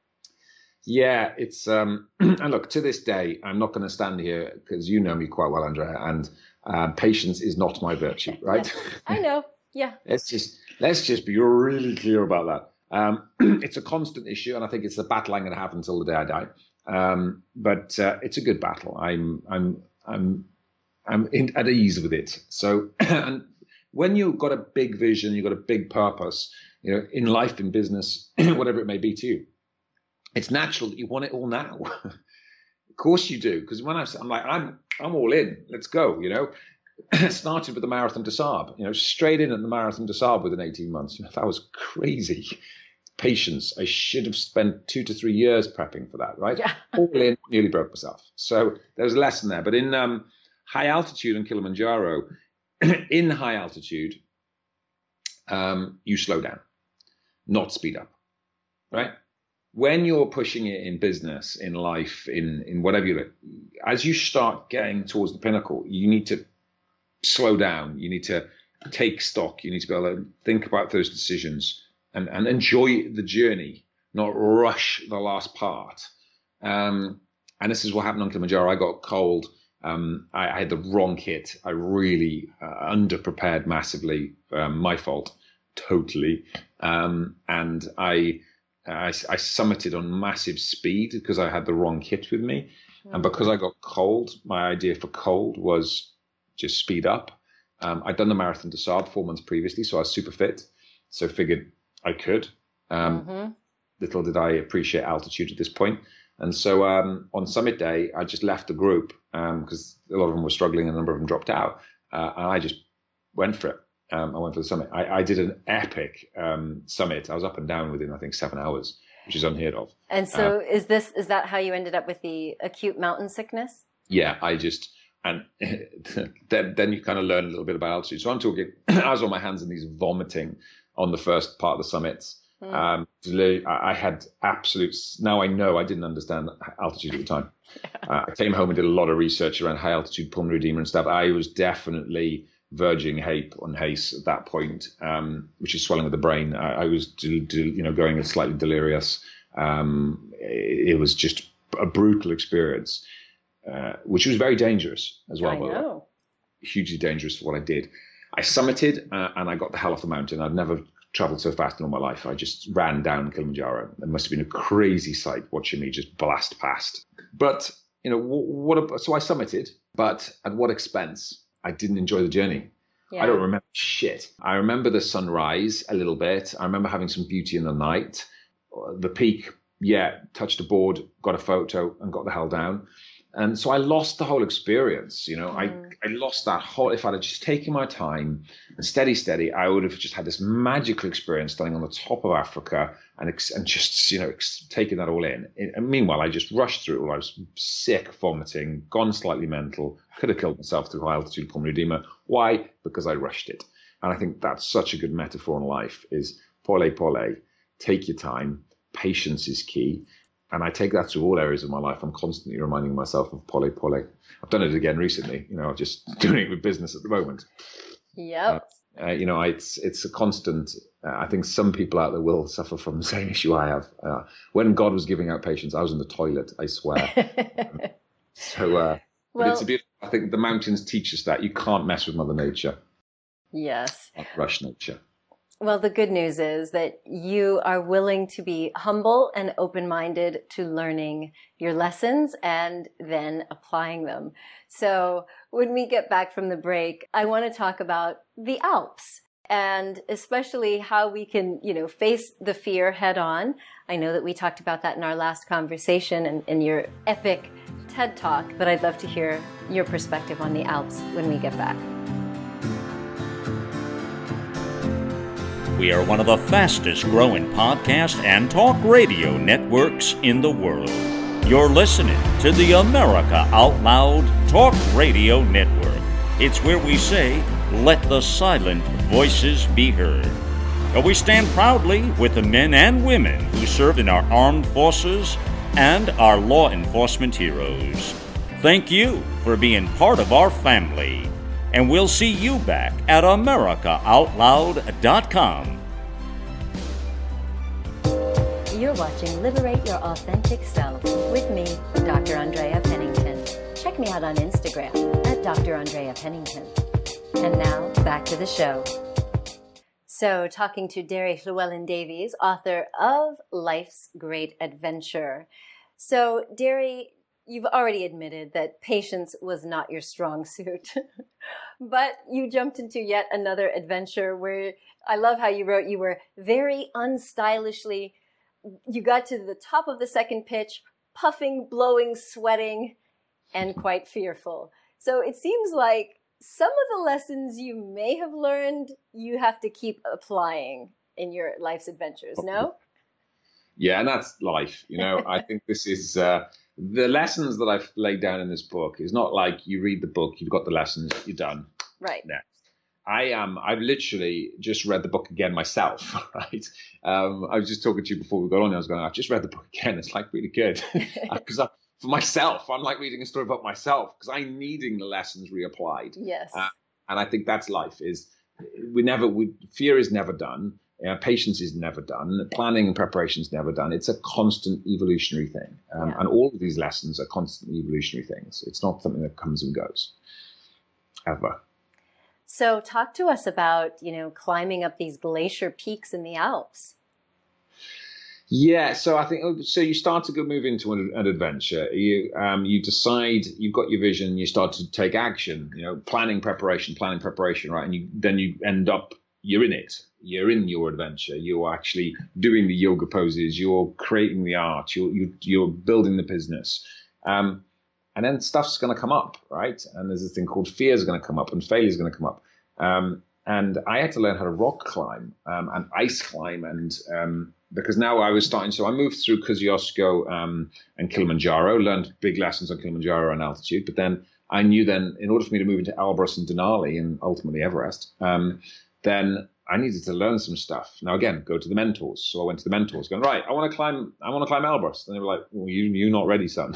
Yeah, it's, um, and look, to this day, I'm not going to stand here because you know me quite well, Andrea, and uh, patience is not my virtue, right? Yes, I know. Yeah. let's just, let's just be really clear about that. Um, it's a constant issue, and I think it's a battle I'm going to have until the day I die. Um, but uh, it's a good battle. I'm, I'm, I'm I'm in, at ease with it. So, and when you've got a big vision, you've got a big purpose, you know, in life, in business, whatever it may be to you, it's natural that you want it all now. Of course you do, because when I, I'm like, I'm, I'm all in. Let's go. You know, started with the Marathon des Sables. You know, straight in at the Marathon des Sables within eighteen months. You know, that was crazy. Patience. I should have spent two to three years prepping for that. Right? Yeah. All in. Nearly broke myself. So there's a lesson there. But in um, high altitude in Kilimanjaro, in high altitude, um, you slow down, not speed up. Right? When you're pushing it in business, in life, in, in whatever you do, as you start getting towards the pinnacle, you need to slow down. You need to take stock. You need to be able to think about those decisions and, and enjoy the journey, not rush the last part. Um, and this is what happened on Kilimanjaro. I got cold. Um, I, I had the wrong kit. I really uh, underprepared massively. Um, my fault, totally. Um, and I... I, I summited on massive speed because I had the wrong kit with me. Mm-hmm. And because I got cold, my idea for cold was just speed up. Um, I'd done the Marathon des Sables four months previously, so I was super fit. So figured I could. Um, mm-hmm. Little did I appreciate altitude at this point. And so um, on summit day, I just left the group because um, a lot of them were struggling and a number of them dropped out. Uh, and I just went for it. Um, I went for the summit. I, I did an epic um, summit. I was up and down within, I think, seven hours, which is unheard of. And so, um, is this is that how you ended up with the acute mountain sickness? Yeah, I just and then then you kind of learn a little bit about altitude. So I'm talking. I was on my hands and knees vomiting on the first part of the summits. Mm. Um, I had absolute. Now I know I didn't understand altitude at the time. uh, I came home and did a lot of research around high altitude pulmonary edema and stuff. I was definitely verging H A P E on H A C E at that point, um, which is swelling of the brain. I, I was, do, do, you know, going slightly delirious. Um, it, it was just a brutal experience, uh, which was very dangerous as well. I know. Hugely dangerous for what I did. I summited uh, and I got the hell off the mountain. I'd never traveled so fast in all my life. I just ran down Kilimanjaro. It must have been a crazy sight watching me just blast past. But, you know, what, what so I summited, but at what expense? I didn't enjoy the journey. Yeah. I don't remember shit. I remember the sunrise a little bit. I remember having some beauty in the night. The peak, yeah, touched a board, got a photo and got the hell down. And so I lost the whole experience. You know, mm. I, I lost that whole, if I'd have just taken my time and steady, steady, I would have just had this magical experience standing on the top of Africa and and just, you know, taking that all in. And meanwhile, I just rushed through it all. I was sick, vomiting, gone slightly mental, could have killed myself through high altitude pulmonary edema. Why? Because I rushed it. And I think that's such a good metaphor in life is pole, pole, take your time. Patience is key. And I take that through all areas of my life. I'm constantly reminding myself of pole, pole. I've done it again recently. You know, I'm just doing it with business at the moment. Yep. Uh, uh, you know, I, it's it's a constant. Uh, I think some people out there will suffer from the same issue I have. Uh, when God was giving out patience, I was in the toilet, I swear. um, so, uh, well, but it's a beautiful. I think the mountains teach us that you can't mess with Mother Nature. Yes. Not rush nature. Well, the good news is that you are willing to be humble and open-minded to learning your lessons and then applying them. So when we get back from the break, I want to talk about the Alps and especially how we can, you know, face the fear head on. I know that we talked about that in our last conversation and in your epic TED Talk, but I'd love to hear your perspective on the Alps when we get back. We are one of the fastest growing podcast and talk radio networks in the world. You're listening to the America Out Loud Talk Radio Network. It's where we say, let the silent voices be heard. And we stand proudly with the men and women who serve in our armed forces and our law enforcement heroes. Thank you for being part of our family. And we'll see you back at America Out Loud dot com. You're watching Liberate Your Authentic Self with me, Doctor Andrea Pennington. Check me out on Instagram at Doctor Andrea Pennington. And now, back to the show. So, talking to Derry Llewellyn-Davies, author of Life's Great Adventure. So, Derry, you've already admitted that patience was not your strong suit, but you jumped into yet another adventure where I love how you wrote you were very unstylishly, you got to the top of the second pitch, puffing, blowing, sweating, and quite fearful. So it seems like some of the lessons you may have learned, you have to keep applying in your life's adventures, no? Yeah, and that's life. You know, I think this is uh, the lessons that I've laid down in this book is not like you read the book, you've got the lessons, you're done. Right. Next. I am, I've literally just read the book again myself, right? Um, I was just talking to you before we got on. I was going, I've just read the book again. It's like really good. Because for myself, I'm like reading a story about myself because I'm needing the lessons reapplied. Yes. Uh, and I think that's life is we never, we, fear is never done. Uh, patience is never done. Planning and preparation is never done. It's a constant evolutionary thing. Um, Yeah. And all of these lessons are constant evolutionary things. It's not something that comes and goes, ever. So talk to us about, you know, climbing up these glacier peaks in the Alps. Yeah, so I think so. You start to go move into an, an adventure. You um, you decide you've got your vision. You start to take action. You know, planning, preparation, planning, preparation, right? And you then you end up you're in it. You're in your adventure. You're actually doing the yoga poses. You're creating the art. You're you're, you're building the business. Um, and then stuff's going to come up, right? And there's this thing called fear is going to come up, and failure is going to come up. Um, and I had to learn how to rock climb um, and ice climb, and um, because now I was starting. So I moved through Kosciuszko um, and Kilimanjaro, learned big lessons on Kilimanjaro and altitude. But then I knew then, in order for me to move into Elbrus and Denali and ultimately Everest, um, then I needed to learn some stuff. Now again, go to the mentors. So I went to the mentors, going right. I want to climb. I want to climb Elbrus. And they were like, "Well, you you're not ready, son."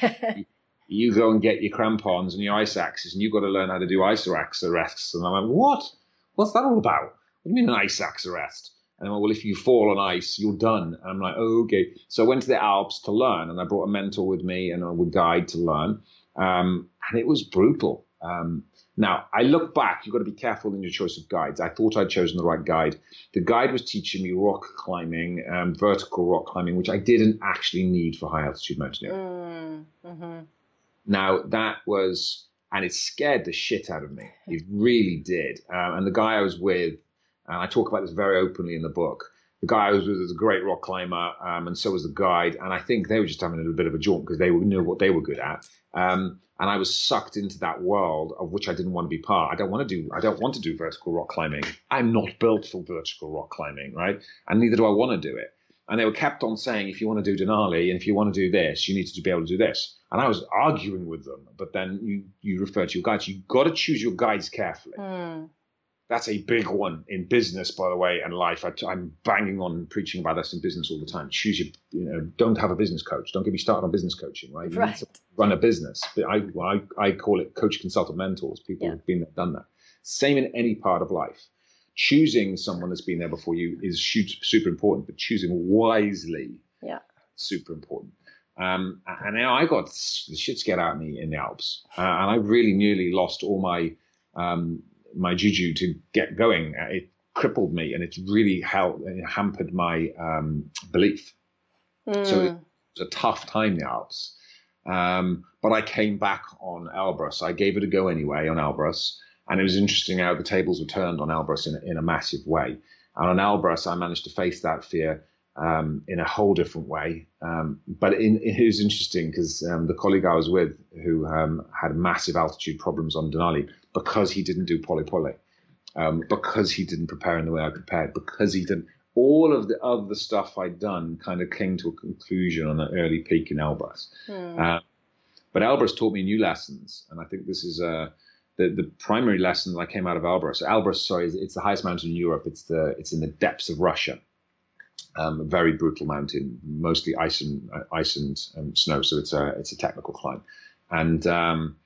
You go and get your crampons and your ice axes, and you've got to learn how to do ice axe arrests. And I'm like, what? What's that all about? What do you mean an ice axe arrest? And I'm like, well, if you fall on ice, you're done. And I'm like, oh, okay. So I went to the Alps to learn, and I brought a mentor with me and a guide to learn. Um, and it was brutal. Um, now, I look back, you've got to be careful in your choice of guides. I thought I'd chosen the right guide. The guide was teaching me rock climbing, um, vertical rock climbing, which I didn't actually need for high altitude mountaineering. Mm, mm-hmm. Now, that was, and it scared the shit out of me. It really did. Um, and the guy I was with, and I talk about this very openly in the book, the guy I was with was a great rock climber, um, and so was the guide. And I think they were just having a little bit of a jaunt because they knew what they were good at. Um, and I was sucked into that world of which I didn't want to be part. I don't want to do, I don't want to do vertical rock climbing. I'm not built for vertical rock climbing, right? And neither do I want to do it. And they were kept on saying, if you want to do Denali and if you want to do this, you need to be able to do this. And I was arguing with them. But then you, you refer to your guides. You've got to choose your guides carefully. Mm. That's a big one in business, by the way, and life. I, I'm banging on preaching about this in business all the time. Choose your, you know, don't have a business coach. Don't get me started on business coaching, right? You right. need to run a business. I, I, I call it coach, consultant, mentors. People yeah. who've been there, done that. Same in any part of life. Choosing someone that's been there before you is super important, but choosing wisely, yeah, super important. Um, and now I got the shit scared out of me in the Alps, uh, and I really nearly lost all my um, my juju to get going. It crippled me, and it's really helped, it hampered my um, belief. Mm. So it was a tough time in the Alps, um, but I came back on Elbrus. I gave it a go anyway on Elbrus. And it was interesting how the tables were turned on Elbrus in, in a massive way. And on Elbrus, I managed to face that fear um, in a whole different way. Um, but in, it was interesting because um, the colleague I was with who um, had massive altitude problems on Denali, because he didn't do poly poly, um, because he didn't prepare in the way I prepared, because he didn't, all of the other stuff I'd done kind of came to a conclusion on an early peak in Elbrus. Hmm. Uh, but Elbrus taught me new lessons. And I think this is a, The, the primary lesson that I came out of Elbrus, Elbrus, sorry, it's the highest mountain in Europe. It's the it's in the depths of Russia. Um, a very brutal mountain, mostly ice and uh, ice and um, snow. So it's a it's a technical climb. And um,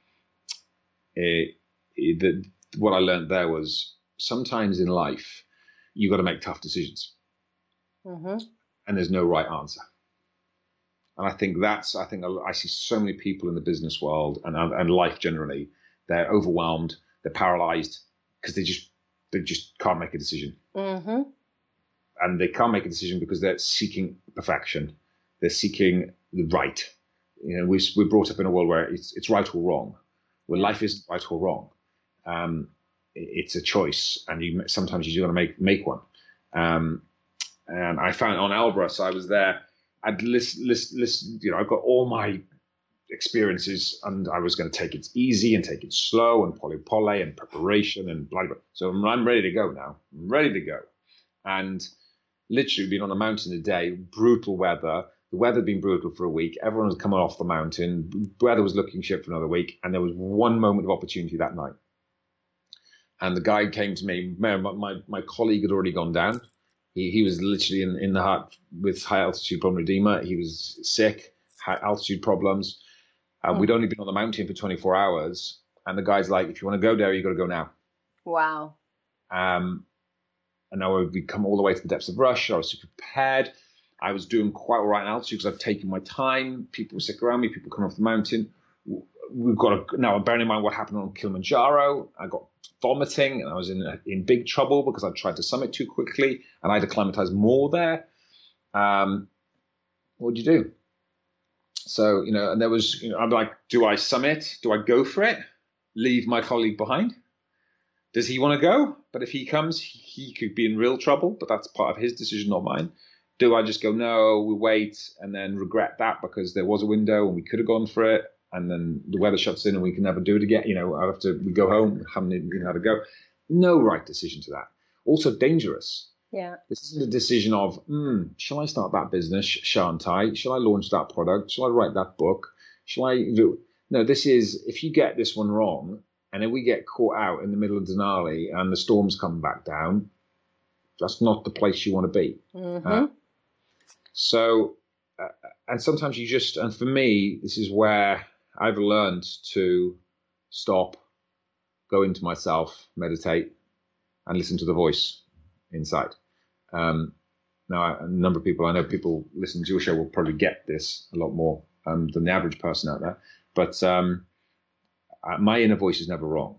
it, it, the, what I learned there was sometimes in life you got to make tough decisions, mm-hmm. and there's no right answer. And I think that's I think I, I see so many people in the business world and and life generally. They're overwhelmed. They're paralyzed because they just they just can't make a decision, mm-hmm. and they can't make a decision because they're seeking perfection. They're seeking the right. you know, we, we're brought up in a world where it's, it's right or wrong, where life isn't right or wrong. Um, it's a choice, and you sometimes you got to make make one. Um, and I found on Elbrus, I was there. I'd list, list, list. You know, I've got all my experiences, and I was going to take it easy and take it slow, and poly poly and preparation and blah blah. So I'm, I'm ready to go now. I'm ready to go, and literally been on a mountain a day, brutal weather. The weather had been brutal for a week. Everyone was coming off the mountain. Weather was looking shit for another week, and there was one moment of opportunity that night. And the guy came to me. My, my, my colleague had already gone down. He he was literally in, in the heart with high altitude pulmonary edema. He was sick, high altitude problems. Uh, mm. We'd only been on the mountain for twenty-four hours. And the guy's like, if you want to go there, you got to go now. Wow. Um, and now we've come all the way to the depths of Russia. I was super prepared. I was doing quite all right in altitude because I've taken my time. People were sick around me. People coming off the mountain. We've got to, now bearing in mind what happened on Kilimanjaro. I got vomiting, and I was in in big trouble because I tried to summit too quickly, and I had to acclimatize more there. Um, what do you do? So, you know, and there was, you know, I'm like, do I summit? Do I go for it? Leave my colleague behind? Does he want to go? But if he comes, he could be in real trouble, but that's part of his decision, not mine. Do I just go, no, we wait, and then regret that because there was a window and we could have gone for it, and then the weather shuts in and we can never do it again? You know, I have to, we go home, haven't even had to go. No right decision to that. Also dangerous. Yeah. This isn't a decision of, hmm, shall I start that business? Shan't I? Shall I launch that product? Shall I write that book? Shall I do? No, this is, if you get this one wrong, and then we get caught out in the middle of Denali and the storms come back down, that's not the place you want to be. Mm-hmm. Uh, so, uh, and sometimes you just, and for me, this is where I've learned to stop, go into myself, meditate, and listen to the voice inside. Um, now, a number of people, I know people listening to your show will probably get this a lot more um, than the average person out there. But um, uh, my inner voice is never wrong.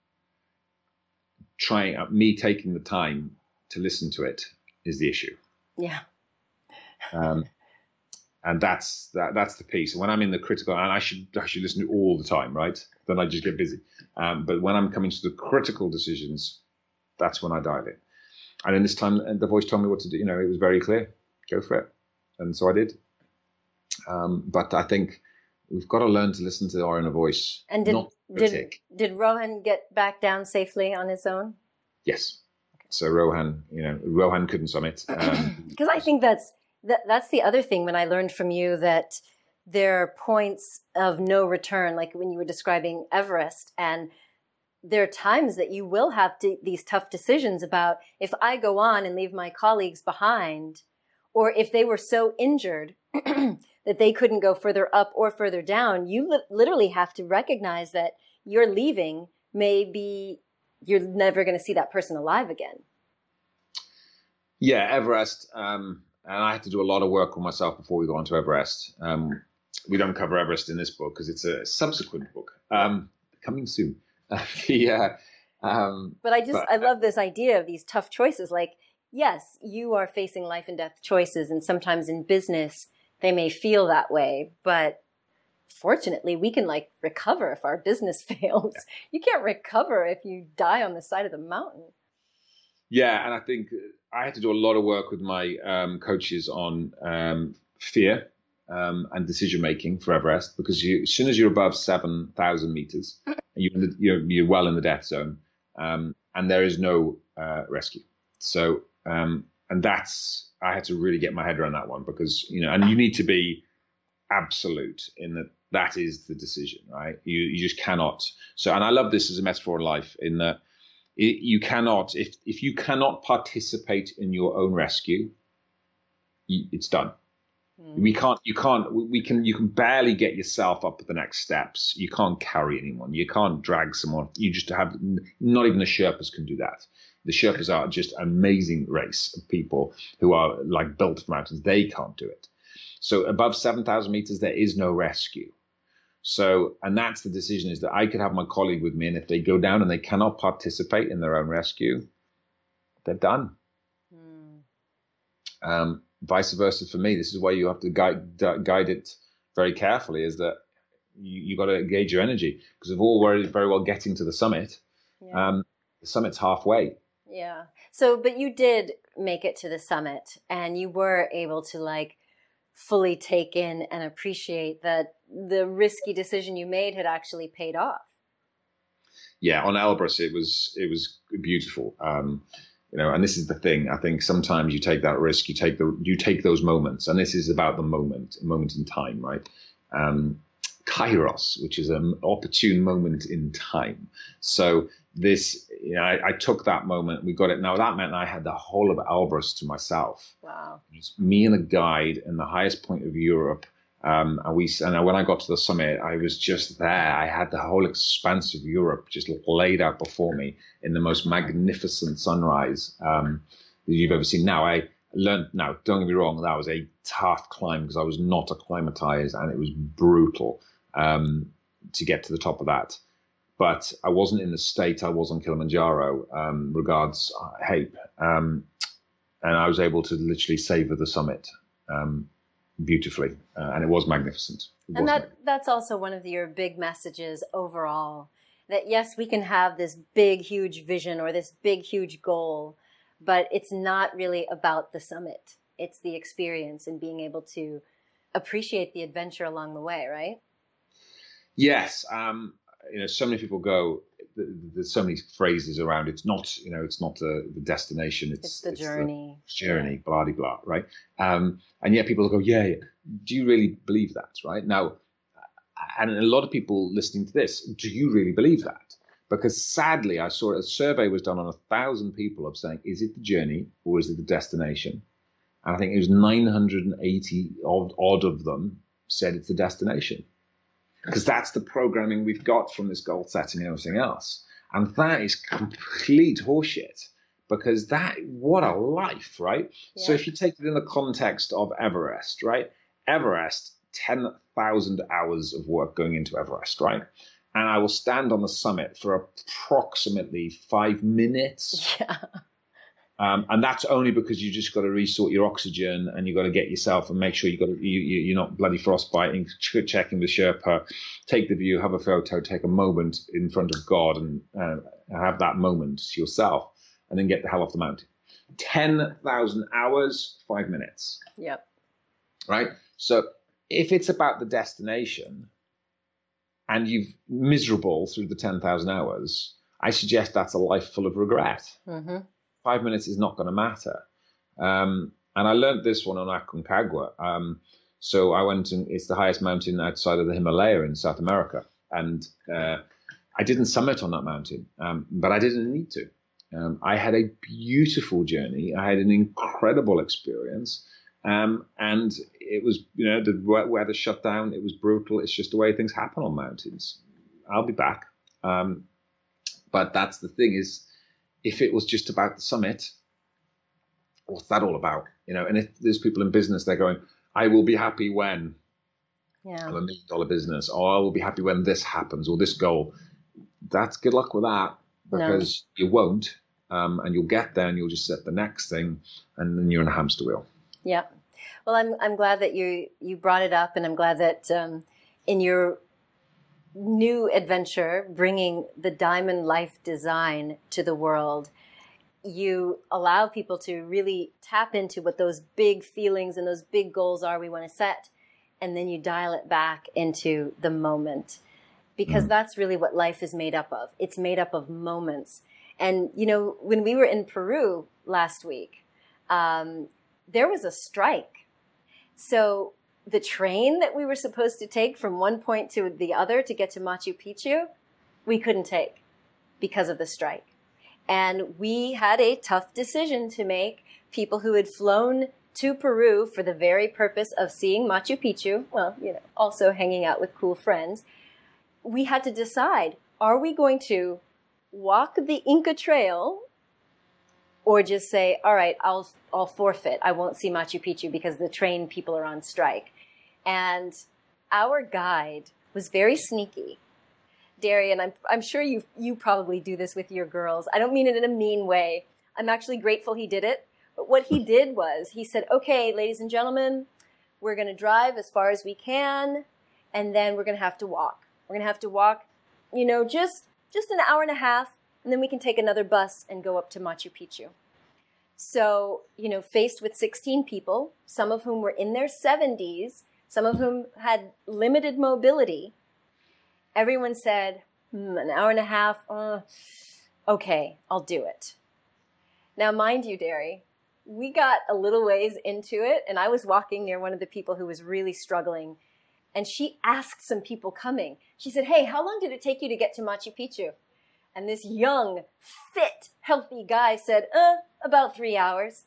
Trying, uh, me taking the time to listen to it is the issue. Yeah. Um, and that's that, that's the piece. And when I'm in the critical, and I should I should listen to all the time, right? Then I just get busy. Um, but when I'm coming to the critical decisions, that's when I dive in. And in this time, the voice told me what to do. You know, it was very clear. Go for it. And so I did. Um, but I think we've got to learn to listen to our inner voice. And did did, did Rohan get back down safely on his own? Yes. So Rohan, you know, Rohan couldn't summit. Um, because I think that's that, that's the other thing when I learned from you that there are points of no return, like when you were describing Everest, and there are times that you will have to, these tough decisions about if I go on and leave my colleagues behind, or if they were so injured that they couldn't go further up or further down, you li- literally have to recognize that you're leaving, maybe you're never going to see that person alive again. Yeah, Everest. Um, and I had to do a lot of work on myself before we go on to Everest. Um, we don't cover Everest in this book because it's a subsequent book um, coming soon. the, uh, um, but I just, but, I love this idea of these tough choices. Like, yes, you are facing life and death choices, and sometimes in business, they may feel that way, but fortunately we can like recover if our business fails. Yeah. You can't recover if you die on the side of the mountain. Yeah. And I think I had to do a lot of work with my um, coaches on um, fear um, and decision-making for Everest, because you, as soon as you're above seven thousand meters, you're, you're, you're well in the death zone, um, and there is no uh, rescue. So, um, and that's, I had to really get my head around that one, because, you know, and you need to be absolute in that that is the decision, right? You you just cannot. So, and I love this as a metaphor in life, in that it, you cannot, if if you cannot participate in your own rescue, you, it's done. Mm. We can't, you can't, we can, you can barely get yourself up to the next steps. You can't carry anyone. You can't drag someone. You just have, not even the Sherpas can do that. The Sherpas are just an amazing race of people who are like built for mountains. They can't do it. So above seven thousand meters, there is no rescue. So, and that's the decision, is that I could have my colleague with me, and if they go down and they cannot participate in their own rescue, they're done. Mm. Um, vice versa for me. This is why you have to guide, guide it very carefully is that you, you got to engage your energy, because if all very, very well getting to the summit, yeah. um, the summit's halfway. Yeah. So, but you did make it to the summit, and you were able to like fully take in and appreciate that the risky decision you made had actually paid off. Yeah, on Elbrus, it was it was beautiful. Um, you know, and this is the thing. I think sometimes you take that risk, you take the you take those moments, and this is about the moment, a moment in time, right? Um, Kairos, which is an opportune moment in time. So this, you know, I, I took that moment. We got it. Now that meant I had the whole of Elbrus to myself. Wow. It was me and a guide in the highest point of Europe. Um, and we, and when I got to the summit, I was just there. I had the whole expanse of Europe just laid out before me in the most magnificent sunrise um, that you've ever seen. Now I learned. Now, don't get me wrong, that was a tough climb because I was not acclimatized, and it was brutal um, to get to the top of that. But I wasn't in the state I was on Kilimanjaro. Um, regards, Hape, um, and I was able to literally savor the summit. Um, beautifully, uh, and it was magnificent. It and was that magnificent. That's also one of your big messages overall, that yes, we can have this big, huge vision or this big, huge goal, but it's not really about the summit. It's the experience and being able to appreciate the adventure along the way, right? Yes. Um, you know, so many people go, there's so many phrases around. It's not, you know, it's not the, the destination. It's, it's the it's journey. The journey, blah, blah, blah, right? Um, and yet people go, yeah, yeah, do you really believe that, right? Now, and a lot of people listening to this, do you really believe that? Because sadly, I saw a survey was done on a thousand people of saying, is it the journey or is it the destination? And I think it was nine hundred eighty odd, odd of them said it's the destination. Because that's the programming we've got from this goal setting and everything else. And that is complete horseshit, because that, what a life, right? Yeah. So if you take it in the context of Everest, right? Everest, ten thousand hours of work going into Everest, right? And I will stand on the summit for approximately five minutes. Yeah. Um, and that's only because you just got to resort your oxygen, and you got to get yourself and make sure you got to, you, you, you're not bloody frostbiting, ch- checking with Sherpa, take the view, have a photo, take a moment in front of God, and uh, have that moment to yourself, and then get the hell off the mountain. ten thousand hours, five minutes. Yep. Right? So if it's about the destination and you've miserable through the ten thousand hours, I suggest that's a life full of regret. Mm-hmm. Five minutes is not going to matter. Um, and I learned this one on Aconcagua. Um, so I went, and it's the highest mountain outside of the Himalaya in South America. And uh, I didn't summit on that mountain, um, but I didn't need to. Um, I had a beautiful journey. I had an incredible experience. Um, and it was, you know, the weather shut down. It was brutal. It's just the way things happen on mountains. I'll be back. Um, but that's the thing is, if it was just about the summit, what's that all about? You know, and if there's people in business, they're going, I will be happy when yeah. I'm a million dollar business, or I will be happy when this happens, or this goal. That's good luck with that, because no. you won't. Um, and you'll get there and you'll just set the next thing, and then you're in a hamster wheel. Yeah. Well, I'm I'm glad that you, you brought it up, and I'm glad that um, in your new adventure, bringing the Diamond Life design to the world, you allow people to really tap into what those big feelings and those big goals are we want to set, and then you dial it back into the moment, because mm. that's really what life is made up of. It's made up of moments. And, you know, when we were in Peru last week, um, there was a strike. So the train that we were supposed to take from one point to the other to get to Machu Picchu, we couldn't take because of the strike. And we had a tough decision to make. People who had flown to Peru for the very purpose of seeing Machu Picchu, well, you know, also hanging out with cool friends, we had to decide, are we going to walk the Inca Trail, or just say, all right, I'll I'll forfeit. I won't see Machu Picchu because the train people are on strike. And our guide was very sneaky. Darian, I'm I'm sure you you probably do this with your girls. I don't mean it in a mean way. I'm actually grateful he did it. But what he did was he said, okay, ladies and gentlemen, we're going to drive as far as we can, and then we're going to have to walk. We're going to have to walk, you know, just, just an hour and a half, and then we can take another bus and go up to Machu Picchu. So, you know, faced with sixteen people, some of whom were in their seventies, some of whom had limited mobility, everyone said, hmm, an hour and a half, uh, okay, I'll do it. Now, mind you, Derry, we got a little ways into it, and I was walking near one of the people who was really struggling, and she asked some people coming. She said, hey, how long did it take you to get to Machu Picchu? And this young, fit, healthy guy said, uh, about three hours.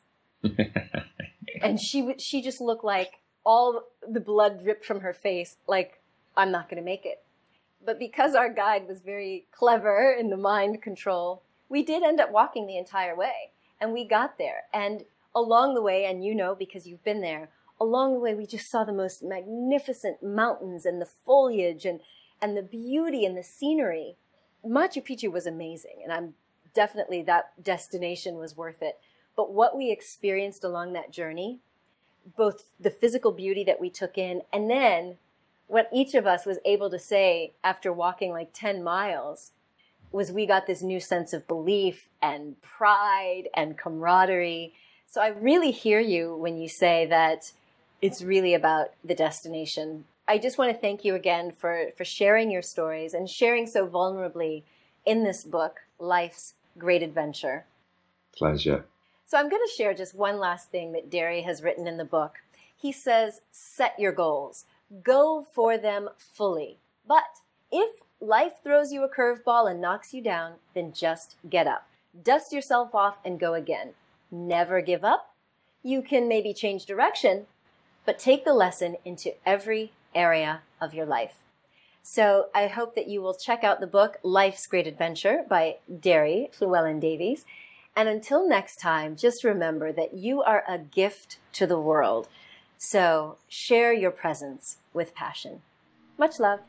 And she she just looked like all the blood dripped from her face, like, I'm not going to make it. But because our guide was very clever in the mind control, we did end up walking the entire way. And we got there. And along the way, and you know because you've been there, along the way we just saw the most magnificent mountains and the foliage and, and the beauty and the scenery. Machu Picchu was amazing, and I'm definitely, that destination was worth it. But what we experienced along that journey, both the physical beauty that we took in, and then what each of us was able to say after walking like ten miles, was we got this new sense of belief and pride and camaraderie. So I really hear you when you say that it's really about the destination. I just want to thank you again for, for sharing your stories and sharing so vulnerably in this book, Life's Great Adventure. Pleasure. So I'm going to share just one last thing that Derry has written in the book. He says, set your goals. Go for them fully. But if life throws you a curveball and knocks you down, then just get up. Dust yourself off and go again. Never give up. You can maybe change direction, but take the lesson into every area of your life. So I hope that you will check out the book, Life's Great Adventure by Derry Llewellyn Davies. And until next time, just remember that you are a gift to the world. So share your presence with passion. Much love.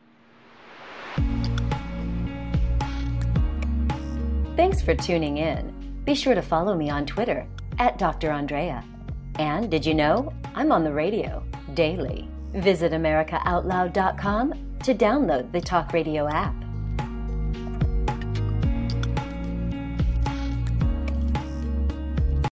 Thanks for tuning in. Be sure to follow me on Twitter at Doctor Andrea. And did you know I'm on the radio daily? Visit America Out Loud dot com to download the Talk Radio app.